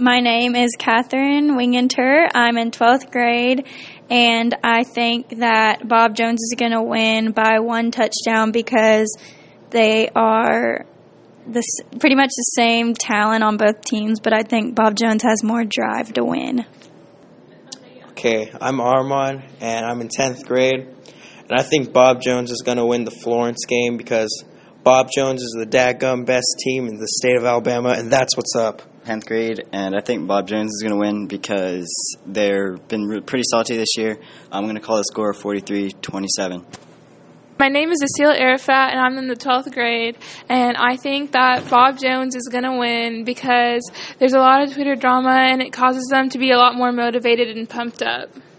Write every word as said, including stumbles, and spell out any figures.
My name is Catherine Winginter. I'm in twelfth grade, and I think that Bob Jones is going to win by one touchdown because they are the, pretty much the same talent on both teams, but I think Bob Jones has more drive to win. Okay, I'm Armand, and I'm in tenth grade, and I think Bob Jones is going to win the Florence game because Bob Jones is the dadgum best team in the state of Alabama, and that's what's up. tenth grade, and I think Bob Jones is going to win because they've been pretty salty this year. I'm going to call the score forty-three twenty-seven. My name is Asil Arafat, and I'm in the twelfth grade, and I think that Bob Jones is going to win because there's a lot of Twitter drama, and it causes them to be a lot more motivated and pumped up.